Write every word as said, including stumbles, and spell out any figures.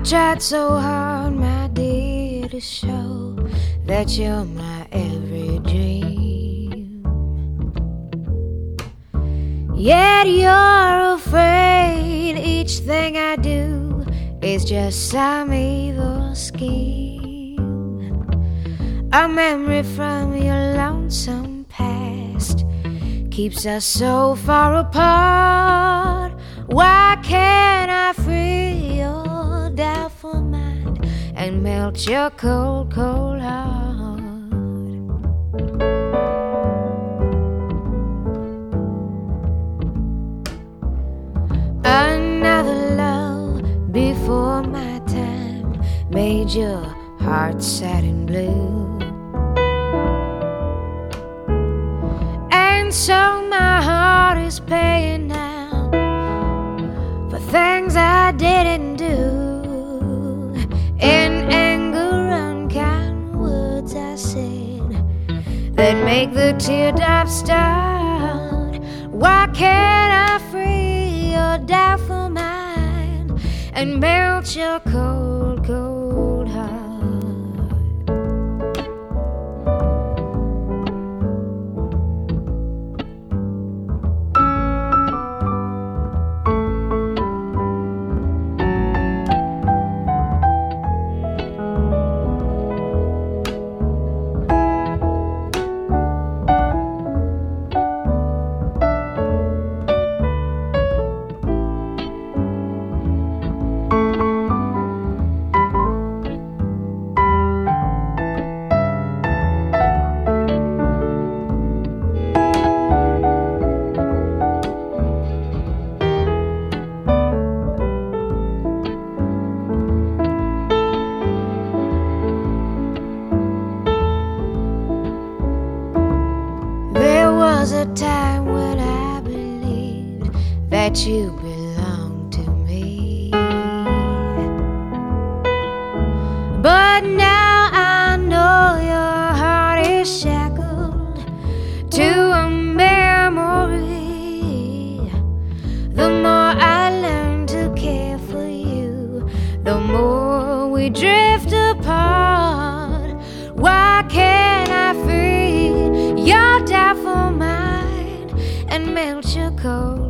tried so hard, my dear, to show that you're my every dream. Yet you're afraid each thing I do is just some evil scheme. A memory from your lonesome past keeps us so far apart. Why can't I free your doubtful mind and melt your cold, cold heart? Another love before my time made your heart sad and blue, and so my heart is paying now for things I didn't do. In anger, unkind words I said that make the teardrops start. Why can't I free your doubtful mind and melt your cold, cold heart? Was a time when I believed that you belonged to me, but now I know your heart is shackled to a memory. The more I learn to care for you, the more we drift apart. Why can't I free your doubtful mind and melt your cold